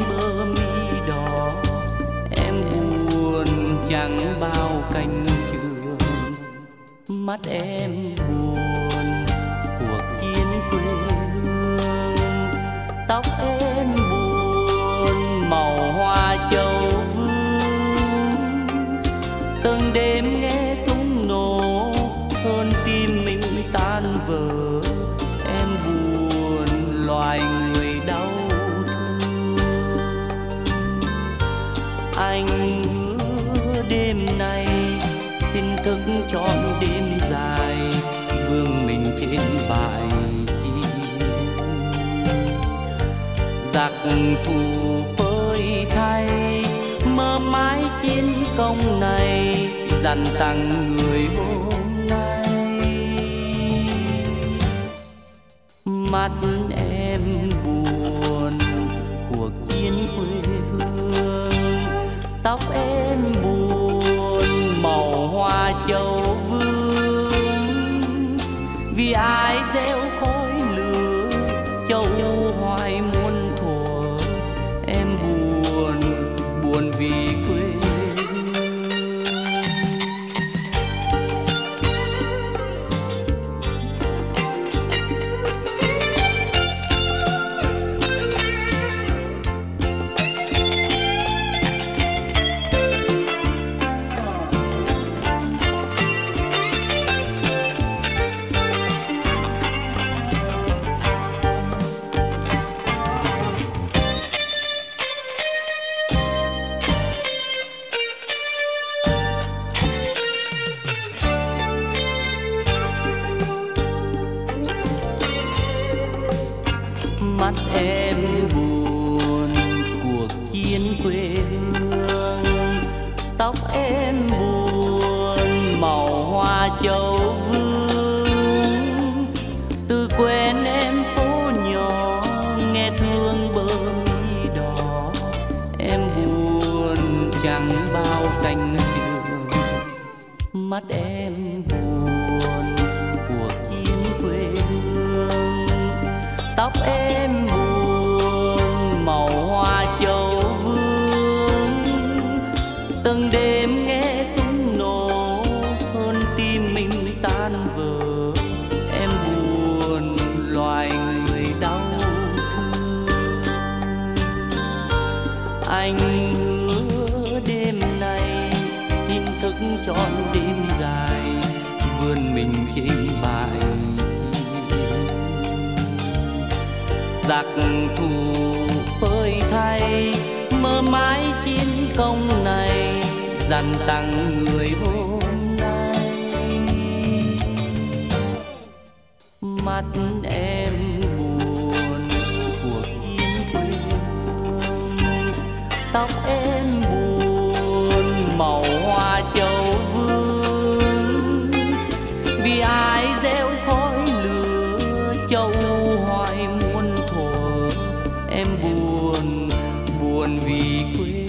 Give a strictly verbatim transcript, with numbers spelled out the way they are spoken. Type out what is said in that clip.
bờ mi đỏ. Em buồn chẳng bao cánh trường, mắt em buồn cuộc chiến quê hương. Tóc em buồn màu hoa châu vương. Từng đêm nghe súng nổ hơn tim mình tan vỡ. Em buồn loài người đau thương. Anh hứa đêm nay xin thức trọn đêm dài, vương mình trên bài chiến. Giặc thù phơi thay mơ mãi chiến công này, dằn tặng người hôm nay. Mắt em buồn cuộc chiến quê hương. Tóc em buồn màu hoa châu vương. Vì ai gieo khói lửa châu hoài muôn thuở. Em buồn, buồn vì quê hương. Mắt em buồn cuộc chiến quê hương. Tóc em buồn màu hoa châu vương. Từ quen em phố nhỏ nghe thương bờ mi đỏ. Em buồn chẳng bao cánh trường, mắt em buồn cuộc chiến quê hương. Tóc em buồn màu hoa châu vương. Từng đêm nghe súng nổ hơn tim mình tan vỡ. Em buồn loài người đau thương. Anh hứa đêm nay xin thức trọn đêm dài, vươn mình trên bài chiến. Giặc thù phơi thay mơ mãi chiến công này, dằn tặng người hôm nay. Mắt em buồn cuộc chiến quê hương. Tóc em buồn màu hoa châu vương. Vì ai gieo khói lửa châu hoài muôn thuở. Em buồn, buồn vì quê